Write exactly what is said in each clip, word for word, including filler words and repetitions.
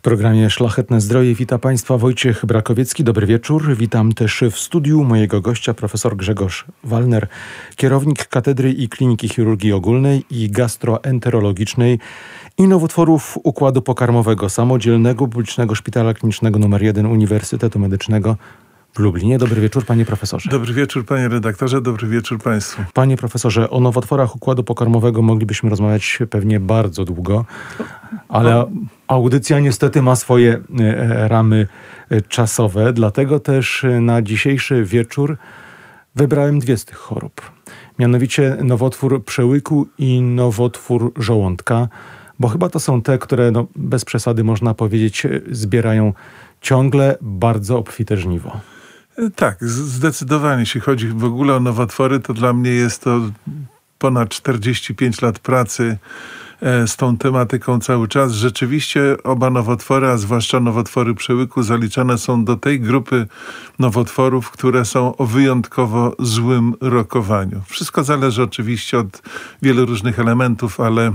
programie Szlachetne Zdroje wita Państwa Wojciech Brakowiecki. Dobry wieczór. Witam też w studiu mojego gościa, profesor Grzegorz Walner, kierownik Katedry i Kliniki Chirurgii Ogólnej i Gastroenterologicznej i Nowotworów Układu Pokarmowego Samodzielnego Publicznego Szpitala Klinicznego numer jeden Uniwersytetu Medycznego w Lublinie. Dobry wieczór, panie profesorze. Dobry wieczór, panie redaktorze, dobry wieczór państwu. Panie profesorze, o nowotworach układu pokarmowego moglibyśmy rozmawiać pewnie bardzo długo, ale audycja niestety ma swoje ramy czasowe, dlatego też na dzisiejszy wieczór wybrałem dwie z tych chorób. Mianowicie nowotwór przełyku i nowotwór żołądka, bo chyba to są te, które no, bez przesady można powiedzieć zbierają ciągle bardzo obfite żniwo. Tak, zdecydowanie. Jeśli chodzi w ogóle o nowotwory, to dla mnie jest to ponad czterdzieści pięć lat pracy z tą tematyką cały czas. Rzeczywiście oba nowotwory, a zwłaszcza nowotwory przełyku, zaliczane są do tej grupy nowotworów, które są o wyjątkowo złym rokowaniu. Wszystko zależy oczywiście od wielu różnych elementów, ale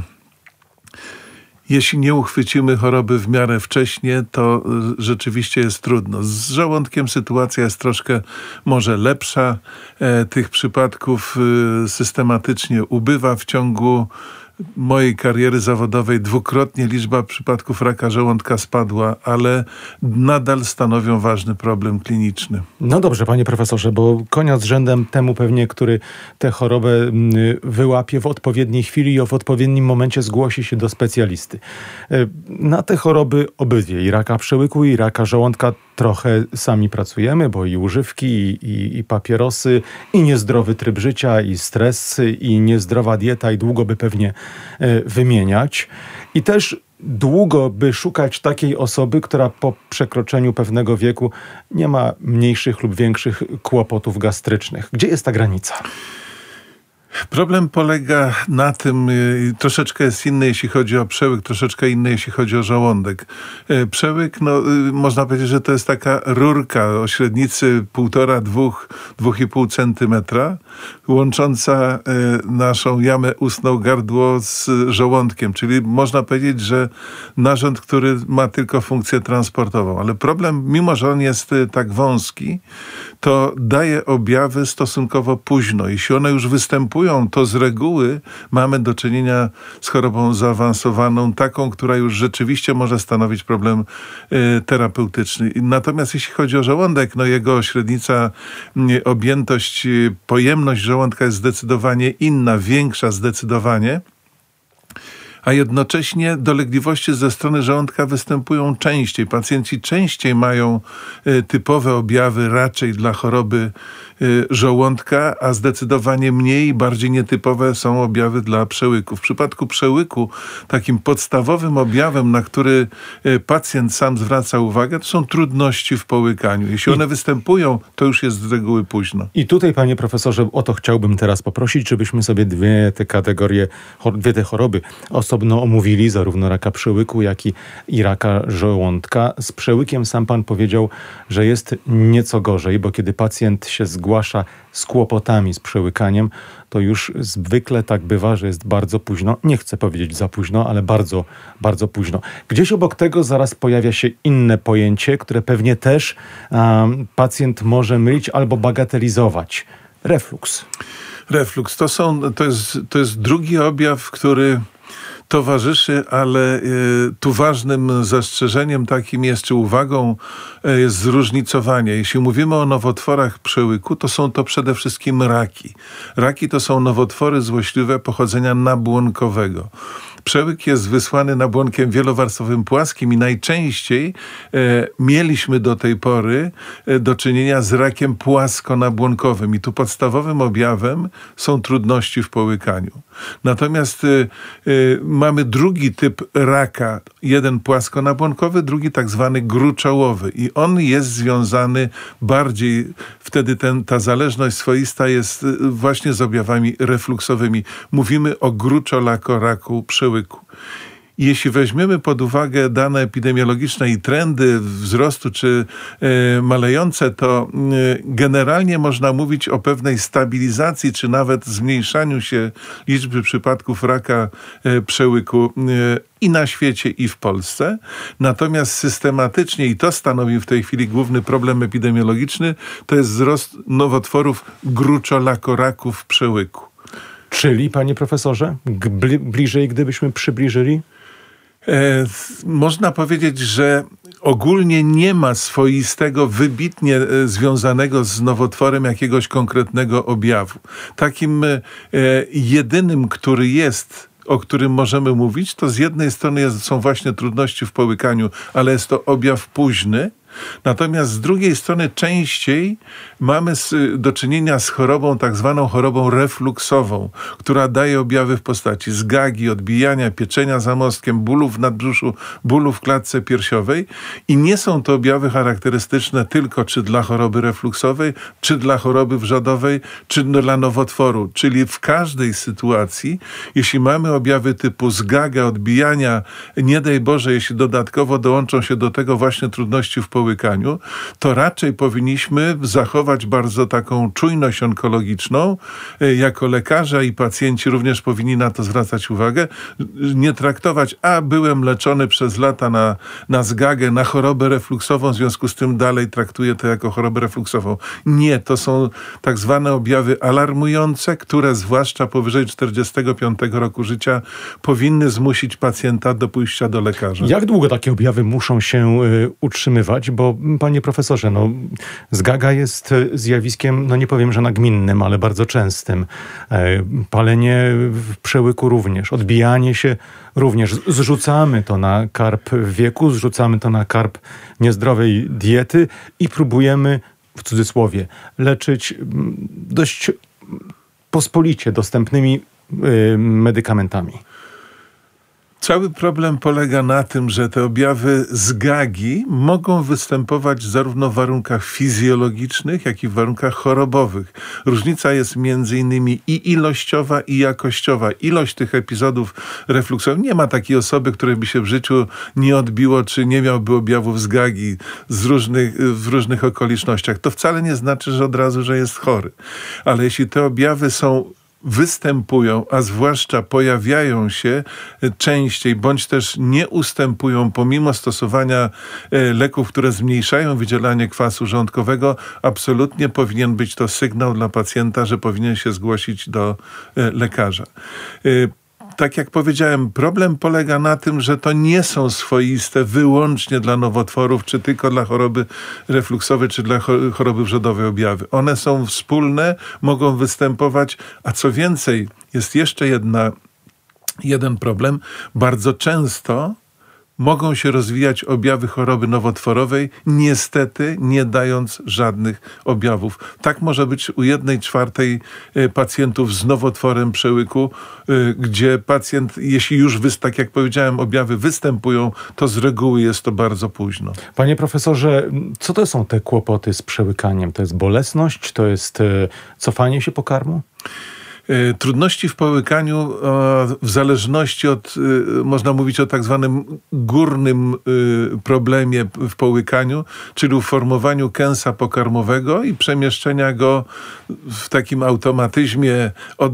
jeśli nie uchwycimy choroby w miarę wcześnie, to rzeczywiście jest trudno. Z żołądkiem sytuacja jest troszkę może lepsza. E, tych przypadków e, systematycznie ubywa w ciągu mojej kariery zawodowej. Dwukrotnie liczba przypadków raka żołądka spadła, ale nadal stanowią ważny problem kliniczny. No dobrze, panie profesorze, bo konia z rzędem temu pewnie, który tę chorobę wyłapie w odpowiedniej chwili i w odpowiednim momencie zgłosi się do specjalisty. Na te choroby obydwie, i raka przełyku, i raka żołądka, trochę sami pracujemy, bo i używki, i, i, i papierosy, i niezdrowy tryb życia, i stres, i niezdrowa dieta, i długo by pewnie y, wymieniać. I też długo by szukać takiej osoby, która po przekroczeniu pewnego wieku nie ma mniejszych lub większych kłopotów gastrycznych. Gdzie jest ta granica? Problem polega na tym, troszeczkę jest inny, jeśli chodzi o przełyk, troszeczkę inny, jeśli chodzi o żołądek. Przełyk, no, można powiedzieć, że to jest taka rurka o średnicy półtora, dwóch, dwóch i pół centymetra, łącząca naszą jamę ustną, gardło z żołądkiem, czyli można powiedzieć, że narząd, który ma tylko funkcję transportową. Ale problem, mimo że on jest tak wąski, to daje objawy stosunkowo późno. Jeśli one już występują, to z reguły mamy do czynienia z chorobą zaawansowaną, taką, która już rzeczywiście może stanowić problem y, terapeutyczny. Natomiast jeśli chodzi o żołądek, no jego średnica, y, objętość, y, pojemność żołądka jest zdecydowanie inna, większa zdecydowanie, a jednocześnie dolegliwości ze strony żołądka występują częściej. Pacjenci częściej mają y, typowe objawy raczej dla choroby y, żołądka, a zdecydowanie mniej i bardziej nietypowe są objawy dla przełyku. W przypadku przełyku takim podstawowym objawem, na który y, pacjent sam zwraca uwagę, to są trudności w połykaniu. Jeśli one I... występują, to już jest z reguły późno. I tutaj, panie profesorze, o to chciałbym teraz poprosić, żebyśmy sobie dwie te kategorie, dwie te choroby osobno omówili, zarówno raka przełyku, jak i, i raka żołądka. Z przełykiem sam pan powiedział, że jest nieco gorzej, bo kiedy pacjent się zgłasza z kłopotami z przełykaniem, to już zwykle tak bywa, że jest bardzo późno. Nie chcę powiedzieć za późno, ale bardzo, bardzo późno. Gdzieś obok tego zaraz pojawia się inne pojęcie, które pewnie też um, pacjent może mylić albo bagatelizować. Refluks. Refluks to są, to jest, to jest drugi objaw, który towarzyszy, ale y, tu ważnym zastrzeżeniem takim jest, czy uwagą y, jest zróżnicowanie. Jeśli mówimy o nowotworach przełyku, to są to przede wszystkim raki. Raki to są nowotwory złośliwe pochodzenia nabłonkowego. Przełyk jest wysłany nabłonkiem wielowarstwowym płaskim i najczęściej e, mieliśmy do tej pory e, do czynienia z rakiem płaskonabłonkowym i tu podstawowym objawem są trudności w połykaniu. Natomiast e, e, mamy drugi typ raka, jeden płaskonabłonkowy, drugi tak zwany gruczołowy i on jest związany bardziej, wtedy ten, ta zależność swoista jest właśnie z objawami refluksowymi. Mówimy o gruczolakoraku przełyku. Jeśli weźmiemy pod uwagę dane epidemiologiczne i trendy wzrostu czy e, malejące, to e, generalnie można mówić o pewnej stabilizacji, czy nawet zmniejszaniu się liczby przypadków raka e, przełyku e, i na świecie, i w Polsce. Natomiast systematycznie, i to stanowi w tej chwili główny problem epidemiologiczny, to jest wzrost nowotworów gruczolakoraków przełyku. Czyli, panie profesorze, bli- bliżej, gdybyśmy przybliżyli? E, można powiedzieć, że ogólnie nie ma swoistego, wybitnie e, związanego z nowotworem jakiegoś konkretnego objawu. Takim e, jedynym, który jest, o którym możemy mówić, to z jednej strony jest, są właśnie trudności w połykaniu, ale jest to objaw późny. Natomiast z drugiej strony częściej mamy do czynienia z chorobą, tak zwaną chorobą refluksową, która daje objawy w postaci zgagi, odbijania, pieczenia za mostkiem, bólu w nadbrzuszu, bólu w klatce piersiowej i nie są to objawy charakterystyczne tylko czy dla choroby refluksowej, czy dla choroby wrzodowej, czy dla nowotworu. Czyli w każdej sytuacji, jeśli mamy objawy typu zgaga, odbijania, nie daj Boże, jeśli dodatkowo dołączą się do tego właśnie trudności w połykaniu, to raczej powinniśmy zachować bardzo taką czujność onkologiczną. Jako lekarze i pacjenci również powinni na to zwracać uwagę. Nie traktować, a byłem leczony przez lata na, na zgagę, na chorobę refluksową, w związku z tym dalej traktuję to jako chorobę refluksową. Nie, to są tak zwane objawy alarmujące, które zwłaszcza powyżej czterdziestego piątego roku życia powinny zmusić pacjenta do pójścia do lekarza. Jak długo takie objawy muszą się y, utrzymywać? Bo, panie profesorze, no, zgaga jest zjawiskiem, no nie powiem, że nagminnym, ale bardzo częstym. E, palenie w przełyku również, odbijanie się również. Zrzucamy to na karb wieku, zrzucamy to na karb niezdrowej diety i próbujemy, w cudzysłowie, leczyć dość pospolicie dostępnymi y, medykamentami. Cały problem polega na tym, że te objawy zgagi mogą występować zarówno w warunkach fizjologicznych, jak i w warunkach chorobowych. Różnica jest między innymi i ilościowa, i jakościowa. Ilość tych epizodów refluksowych, nie ma takiej osoby, której by się w życiu nie odbiło, czy nie miałby objawów zgagi z różnych, w różnych okolicznościach. To wcale nie znaczy, że od razu, że jest chory. Ale jeśli te objawy są występują, a zwłaszcza pojawiają się częściej, bądź też nie ustępują pomimo stosowania leków, które zmniejszają wydzielanie kwasu żołądkowego, absolutnie powinien być to sygnał dla pacjenta, że powinien się zgłosić do lekarza. Tak jak powiedziałem, problem polega na tym, że to nie są swoiste wyłącznie dla nowotworów, czy tylko dla choroby refluksowej, czy dla choroby wrzodowej objawy. One są wspólne, mogą występować, a co więcej, jest jeszcze jedna, jeden problem. Bardzo często mogą się rozwijać objawy choroby nowotworowej, niestety nie dając żadnych objawów. Tak może być u jednej czwartej pacjentów z nowotworem przełyku, gdzie pacjent, jeśli już, tak jak powiedziałem, objawy występują, to z reguły jest to bardzo późno. Panie profesorze, co to są te kłopoty z przełykaniem? To jest bolesność? To jest cofanie się pokarmu? Trudności w połykaniu w zależności od, można mówić o tak zwanym górnym problemie w połykaniu, czyli uformowaniu kęsa pokarmowego i przemieszczenia go w takim automatyzmie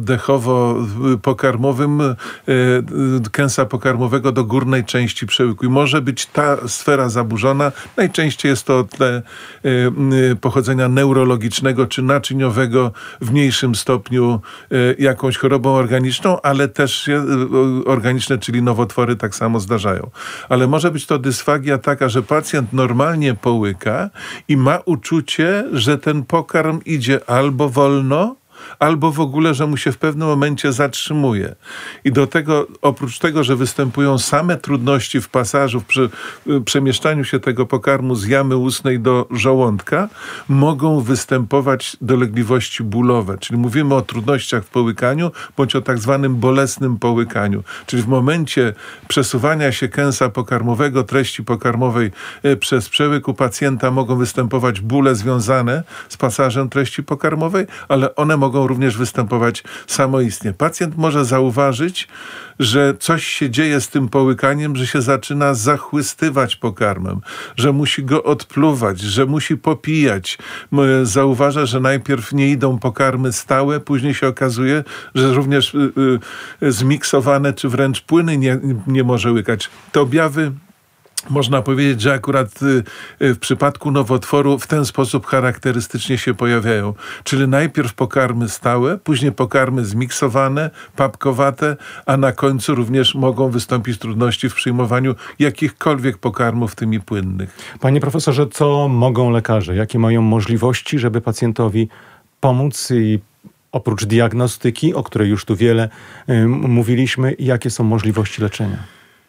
oddechowo-pokarmowym kęsa pokarmowego do górnej części przełyku. I może być ta sfera zaburzona. Najczęściej jest to tle pochodzenia neurologicznego czy naczyniowego, w mniejszym stopniu jakąś chorobą organiczną, ale też się organiczne, czyli nowotwory, tak samo zdarzają. Ale może być to dysfagia taka, że pacjent normalnie połyka i ma uczucie, że ten pokarm idzie albo wolno, albo w ogóle, że mu się w pewnym momencie zatrzymuje. I do tego, oprócz tego, że występują same trudności w pasażu, w przy, przemieszczaniu się tego pokarmu z jamy ustnej do żołądka, mogą występować dolegliwości bólowe. Czyli mówimy o trudnościach w połykaniu, bądź o tak zwanym bolesnym połykaniu. Czyli w momencie przesuwania się kęsa pokarmowego, treści pokarmowej przez przełyk u pacjenta mogą występować bóle związane z pasażem treści pokarmowej, ale one mogą mogą również występować samoistnie. Pacjent może zauważyć, że coś się dzieje z tym połykaniem, że się zaczyna zachłystywać pokarmem, że musi go odpluwać, że musi popijać. Zauważa, że najpierw nie idą pokarmy stałe, później się okazuje, że również y, y, zmiksowane czy wręcz płyny nie, nie może łykać. Te objawy można powiedzieć, że akurat w przypadku nowotworu w ten sposób charakterystycznie się pojawiają. Czyli najpierw pokarmy stałe, później pokarmy zmiksowane, papkowate, a na końcu również mogą wystąpić trudności w przyjmowaniu jakichkolwiek pokarmów, tymi płynnych. Panie profesorze, co mogą lekarze? Jakie mają możliwości, żeby pacjentowi pomóc i oprócz diagnostyki, o której już tu wiele y, mówiliśmy, jakie są możliwości leczenia?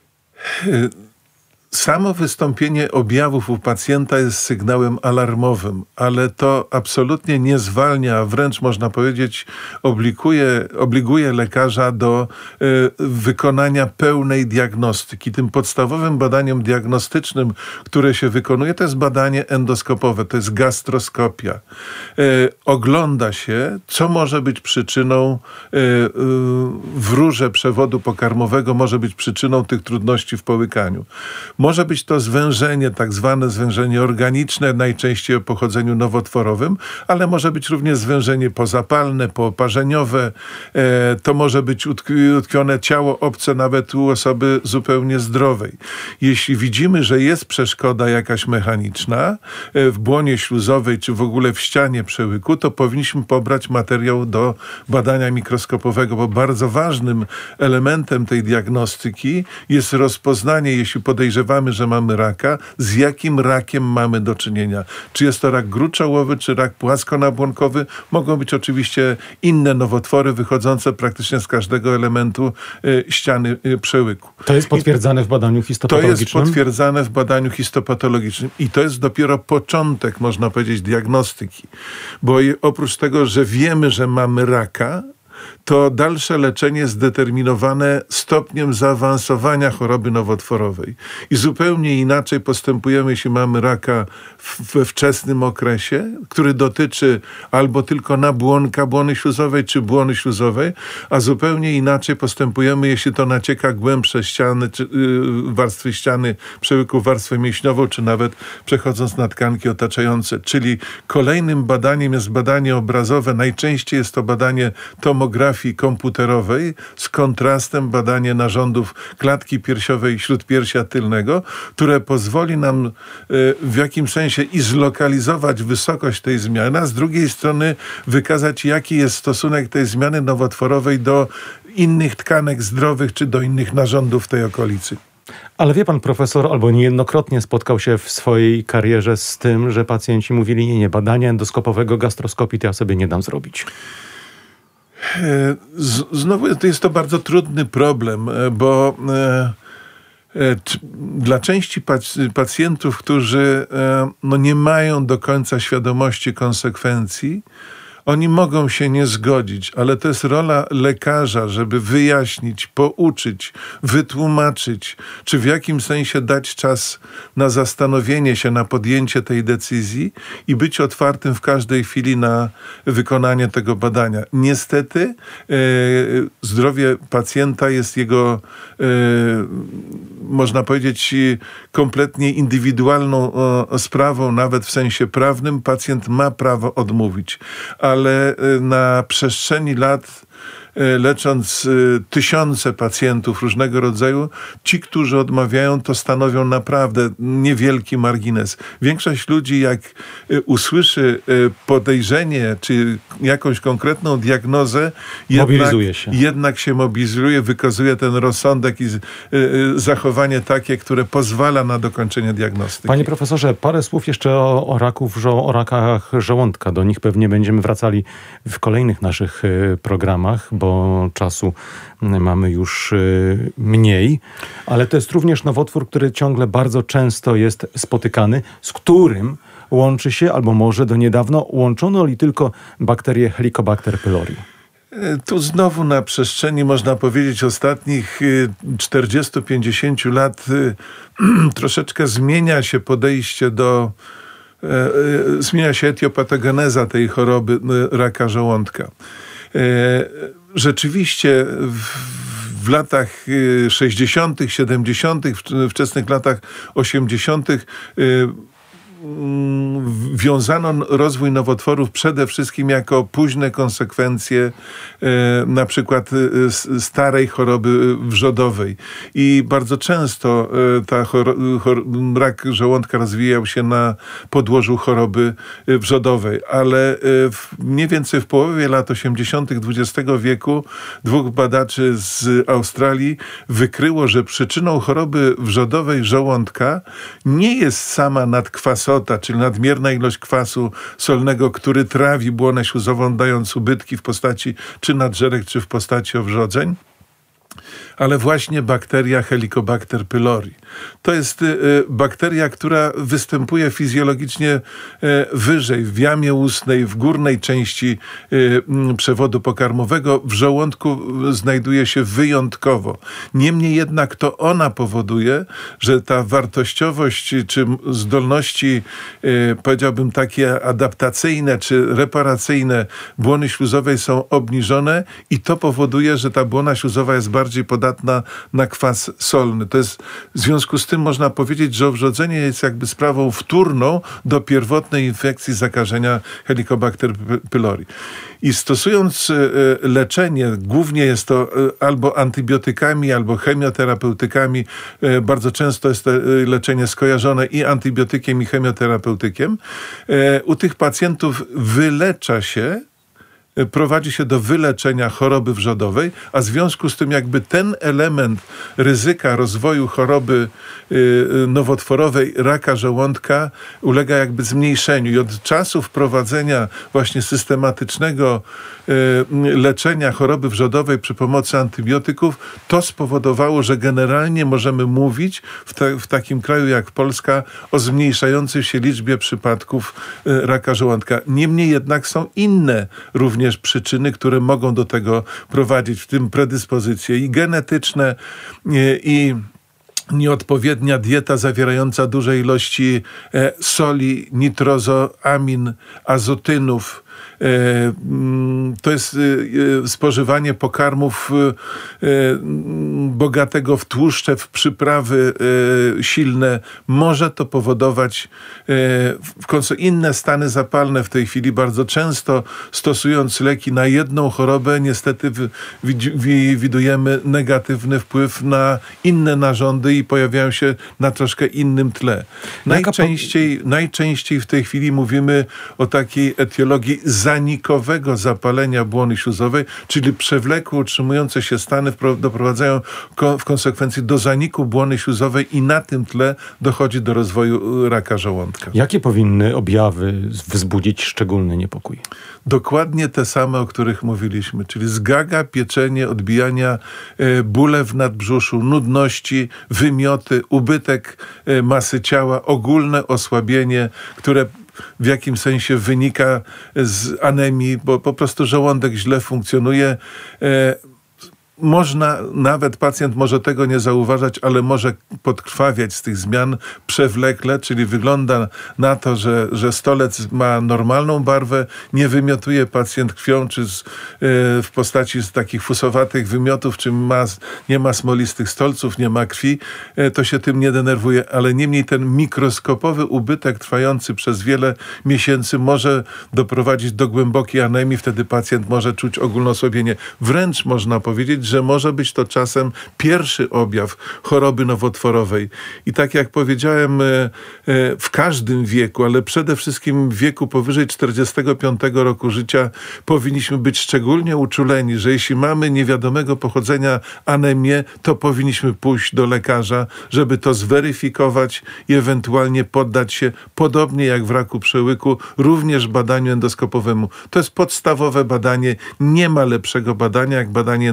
Samo wystąpienie objawów u pacjenta jest sygnałem alarmowym, ale to absolutnie nie zwalnia, a wręcz można powiedzieć obliguje, obliguje lekarza do y, wykonania pełnej diagnostyki. Tym podstawowym badaniem diagnostycznym, które się wykonuje, to jest badanie endoskopowe, to jest gastroskopia. Y, ogląda się, co może być przyczyną y, y, w rurze przewodu pokarmowego, może być przyczyną tych trudności w połykaniu. Może być to zwężenie, tak zwane zwężenie organiczne, najczęściej o pochodzeniu nowotworowym, ale może być również zwężenie pozapalne, pooparzeniowe. E, to może być utkwione ciało obce nawet u osoby zupełnie zdrowej. Jeśli widzimy, że jest przeszkoda jakaś mechaniczna e, w błonie śluzowej czy w ogóle w ścianie przełyku, to powinniśmy pobrać materiał do badania mikroskopowego, bo bardzo ważnym elementem tej diagnostyki jest rozpoznanie, jeśli podejrzewamy, że mamy raka, z jakim rakiem mamy do czynienia. Czy jest to rak gruczołowy, czy rak płaskonabłonkowy. Mogą być oczywiście inne nowotwory wychodzące praktycznie z każdego elementu y, ściany y, przełyku. To jest potwierdzane I, w badaniu histopatologicznym? To jest potwierdzane w badaniu histopatologicznym i to jest dopiero początek, można powiedzieć, diagnostyki. Bo oprócz tego, że wiemy, że mamy raka, to dalsze leczenie jest zdeterminowane stopniem zaawansowania choroby nowotworowej. I zupełnie inaczej postępujemy, jeśli mamy raka we wczesnym okresie, który dotyczy albo tylko nabłonka błony śluzowej czy błony śluzowej, a zupełnie inaczej postępujemy, jeśli to nacieka głębsze ściany, czy, yy, warstwy ściany przełyku, warstwę mięśniową, czy nawet przechodząc na tkanki otaczające. Czyli kolejnym badaniem jest badanie obrazowe. Najczęściej jest to badanie tomografii komputerowej z kontrastem badanie narządów klatki piersiowej i śródpiersia tylnego, które pozwoli nam y, w jakimś sensie i zlokalizować wysokość tej zmiany, a z drugiej strony wykazać, jaki jest stosunek tej zmiany nowotworowej do innych tkanek zdrowych czy do innych narządów w tej okolicy. Ale wie pan profesor, albo niejednokrotnie spotkał się w swojej karierze z tym, że pacjenci mówili, nie, nie, badania endoskopowego, gastroskopii to ja sobie nie dam zrobić. Znowu jest to bardzo trudny problem, bo dla części pacjentów, którzy no, nie mają do końca świadomości konsekwencji, oni mogą się nie zgodzić, ale to jest rola lekarza, żeby wyjaśnić, pouczyć, wytłumaczyć, czy w jakim sensie dać czas na zastanowienie się, na podjęcie tej decyzji i być otwartym w każdej chwili na wykonanie tego badania. Niestety e, zdrowie pacjenta jest jego, e, można powiedzieć, kompletnie indywidualną e, sprawą, nawet w sensie prawnym. Pacjent ma prawo odmówić, ale ale na przestrzeni lat, lecząc tysiące pacjentów różnego rodzaju, ci, którzy odmawiają, to stanowią naprawdę niewielki margines. Większość ludzi, jak usłyszy podejrzenie czy jakąś konkretną diagnozę, jednak się. jednak się mobilizuje, wykazuje ten rozsądek i zachowanie takie, które pozwala na dokończenie diagnostyki. Panie profesorze, parę słów jeszcze o, o, raków, o rakach żołądka. Do nich pewnie będziemy wracali w kolejnych naszych programach, bo czasu mamy już mniej, ale to jest również nowotwór, który ciągle bardzo często jest spotykany, z którym łączy się, albo może do niedawno łączono li tylko bakterię Helicobacter pylori. Tu znowu na przestrzeni, można powiedzieć, ostatnich czterdziestu pięćdziesięciu lat troszeczkę zmienia się podejście do zmienia się etiopatogeneza tej choroby raka żołądka. Rzeczywiście w, w latach sześćdziesiątych, siedemdziesiątych, wczesnych latach osiemdziesiątych wiązano rozwój nowotworów przede wszystkim jako późne konsekwencje e, na przykład e, starej choroby wrzodowej. I bardzo często e, ta chor chor rak żołądka rozwijał się na podłożu choroby wrzodowej. Ale e, w, mniej więcej w połowie lat osiemdziesiątych dwudziestego wieku dwóch badaczy z Australii wykryło, że przyczyną choroby wrzodowej żołądka nie jest sama nadkwasota, czyli nadmierna ilość kwasu solnego, który trawi błonę śluzową, dając ubytki w postaci czy nadżerek, czy w postaci owrzodzeń, ale właśnie bakteria Helicobacter pylori. To jest y, bakteria, która występuje fizjologicznie y, wyżej, w jamie ustnej, w górnej części y, y, przewodu pokarmowego. W żołądku znajduje się wyjątkowo. Niemniej jednak to ona powoduje, że ta wartościowość czy zdolności, y, powiedziałbym takie adaptacyjne czy reparacyjne błony śluzowej są obniżone i to powoduje, że ta błona śluzowa jest bardziej podatna na kwas solny. To jest, w związku z tym można powiedzieć, że owrzodzenie jest jakby sprawą wtórną do pierwotnej infekcji zakażenia Helicobacter pylori. I stosując leczenie, głównie jest to albo antybiotykami, albo chemioterapeutykami, bardzo często jest to leczenie skojarzone i antybiotykiem, i chemioterapeutykiem, u tych pacjentów wylecza się, prowadzi się do wyleczenia choroby wrzodowej, a w związku z tym jakby ten element ryzyka rozwoju choroby nowotworowej raka żołądka ulega jakby zmniejszeniu. I od czasu wprowadzenia właśnie systematycznego leczenia choroby wrzodowej przy pomocy antybiotyków, to spowodowało, że generalnie możemy mówić w, te, w takim kraju jak Polska o zmniejszającej się liczbie przypadków raka żołądka. Niemniej jednak są inne również przyczyny, które mogą do tego prowadzić, w tym predyspozycje i genetyczne, i nieodpowiednia dieta zawierająca duże ilości soli, nitrozoamin, azotynów. To jest spożywanie pokarmów bogatego w tłuszcze, w przyprawy silne. Może to powodować inne stany zapalne w tej chwili. Bardzo często stosując leki na jedną chorobę, niestety widujemy negatywny wpływ na inne narządy i pojawiają się na troszkę innym tle. Najczęściej, najczęściej w tej chwili mówimy o takiej etiologii zanikowego zapalenia błony śluzowej, czyli przewlekłe utrzymujące się stany doprowadzają w konsekwencji do zaniku błony śluzowej i na tym tle dochodzi do rozwoju raka żołądka. Jakie powinny objawy wzbudzić szczególny niepokój? Dokładnie te same, o których mówiliśmy, czyli zgaga, pieczenie, odbijania, bóle w nadbrzuszu, nudności, wymioty, ubytek masy ciała, ogólne osłabienie, które w jakim sensie wynika z anemii, bo po prostu żołądek źle funkcjonuje. Można, nawet pacjent może tego nie zauważać, ale może podkrwawiać z tych zmian przewlekle, czyli wygląda na to, że, że stolec ma normalną barwę, nie wymiotuje pacjent krwią, czy z, w postaci z takich fusowatych wymiotów, czy ma, nie ma smolistych stolców, nie ma krwi, to się tym nie denerwuje, ale niemniej ten mikroskopowy ubytek trwający przez wiele miesięcy może doprowadzić do głębokiej anemii, wtedy pacjent może czuć ogólne osłabienie. Wręcz można powiedzieć, że może być to czasem pierwszy objaw choroby nowotworowej. I tak jak powiedziałem, w każdym wieku, ale przede wszystkim w wieku powyżej czterdziestego piątego roku życia powinniśmy być szczególnie uczuleni, że jeśli mamy niewiadomego pochodzenia anemię, to powinniśmy pójść do lekarza, żeby to zweryfikować i ewentualnie poddać się, podobnie jak w raku przełyku, również badaniu endoskopowemu. To jest podstawowe badanie. Nie ma lepszego badania jak badanie endoskopowe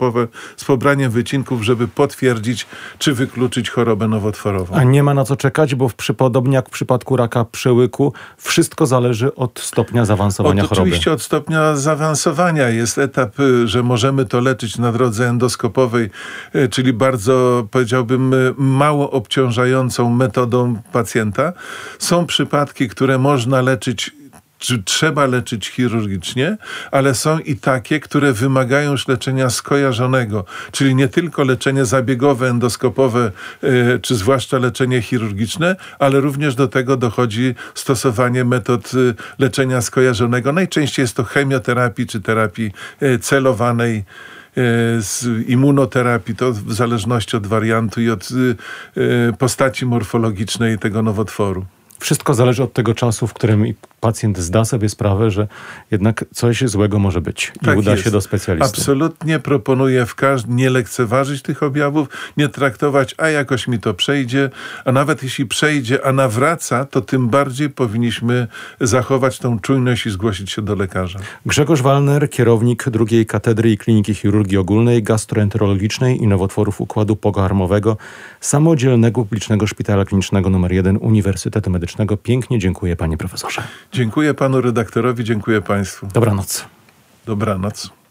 endoskopowe z pobraniem wycinków, żeby potwierdzić, czy wykluczyć chorobę nowotworową. A nie ma na co czekać, bo w przy, podobnie jak w przypadku raka przełyku, wszystko zależy od stopnia zaawansowania od, choroby. Oczywiście od stopnia zaawansowania. Jest etap, że możemy to leczyć na drodze endoskopowej, czyli bardzo, powiedziałbym, mało obciążającą metodą pacjenta. Są przypadki, które można leczyć, czy trzeba leczyć chirurgicznie, ale są i takie, które wymagają już leczenia skojarzonego, czyli nie tylko leczenie zabiegowe, endoskopowe, yy, czy zwłaszcza leczenie chirurgiczne, ale również do tego dochodzi stosowanie metod yy, leczenia skojarzonego. Najczęściej jest to chemioterapii, czy terapii yy, celowanej, z immunoterapii, to w zależności od wariantu i od y, y, postaci morfologicznej tego nowotworu. Wszystko zależy od tego czasu, w którym pacjent zda sobie sprawę, że jednak coś złego może być i tak uda jest. się do specjalisty. Absolutnie proponuję w każdym nie lekceważyć tych objawów, nie traktować, a jakoś mi to przejdzie, a nawet jeśli przejdzie, a nawraca, to tym bardziej powinniśmy zachować tą czujność i zgłosić się do lekarza. Grzegorz Walner, kierownik drugiej katedry i Kliniki Chirurgii Ogólnej, Gastroenterologicznej i Nowotworów Układu Pokarmowego Samodzielnego Publicznego Szpitala Klinicznego nr jeden Uniwersytetu Medycznego. Pięknie dziękuję, panie profesorze. Dziękuję panu redaktorowi, dziękuję państwu. Dobranoc. Dobranoc.